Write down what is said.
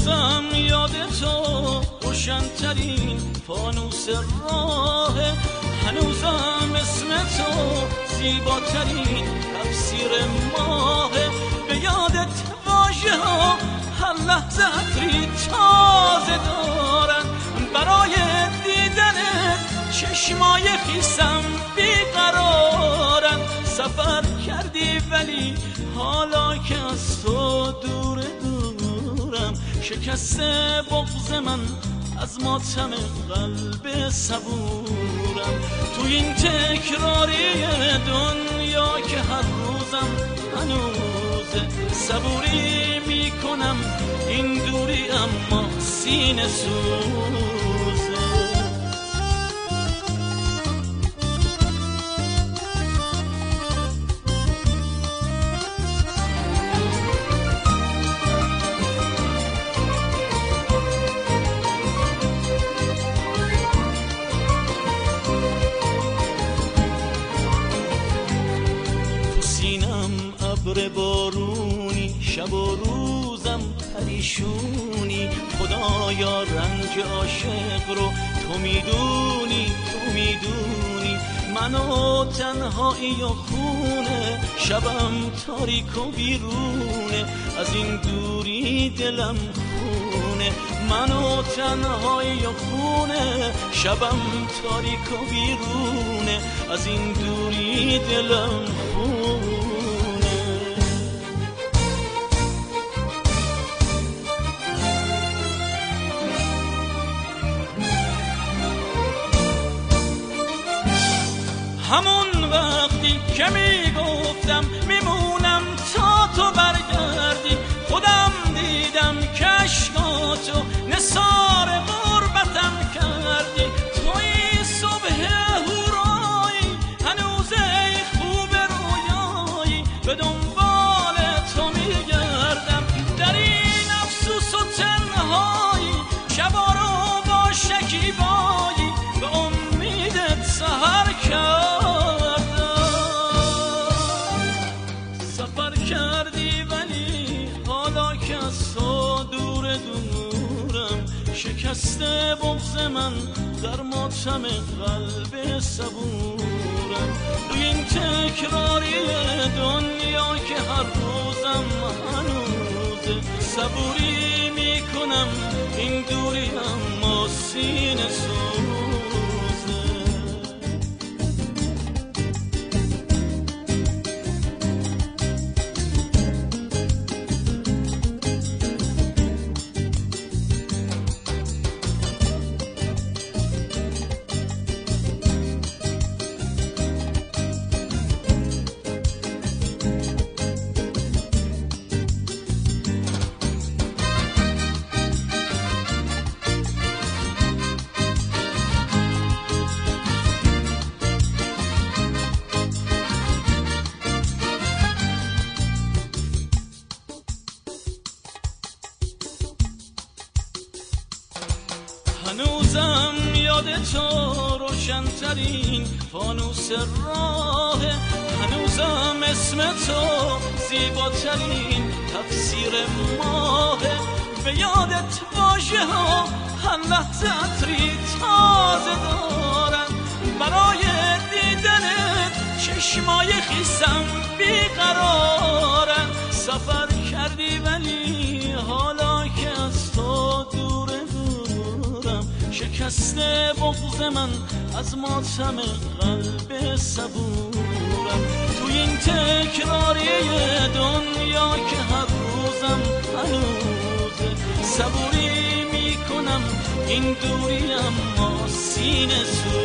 هنوزم یاد تو روشن‌ترین فانوس راه، هنوزم اسم تو زیباترین تفسیر ماه. به یادت واژه ها هر لحظه عطری تازه دارن، برای دیدنت چشمای خیسم بیقرارن. سفر کردی ولی حالا که از تو دورم، شکسته بغض من از ماتم قلب صبورم. تو این تکراری دنیا که هر روزم هنوز صبوری میکنم، این دوری اما سینه سوزه. ابر بارونی شب و روزم پریشونی، خدایا رنج عاشق رو تو میدونی، تو میدونی. منو تنهایی و خونه، شبم تاریک و بیرونه، از این دوری دلم خونه. منو تنهایی و خونه، شبم تاریک و بیرونه، از این دوری دلم خونه. همون وقتی که میگفتم میمونم تا تو برگردی، خودم دیدم که اشکاتو نثار غربتم کردی. توی صبح هورایی هنوز ای خوب رویایی، به دنبال تو میگردم در این افسوس و تنهایی. شبا رو با شکیبایی به امیدت سحر کرد. شکسته بغض من در ماتم قلب صبورم. روی این تکراری دنیا که هر روزم هنوز صبوری میکنم، این دوری اما سینه سوزه. هنوزم یاد تو روشن‌ترین فانوس راه، هنوزم اسم تو زیباترین تفسیر ماه. به یادت واژه ها هر لحظه عطری تازه دارن، برای دیدنت چشمای خیسم بیقرارن. سفر کردی ولی حالا که از تو دورم، شکسته بغض من از ماتم قلب صبورم. تو این تکراری دنیا که هر روزم هنوز صبوری میکنم، این دوری اما سینه سوزه.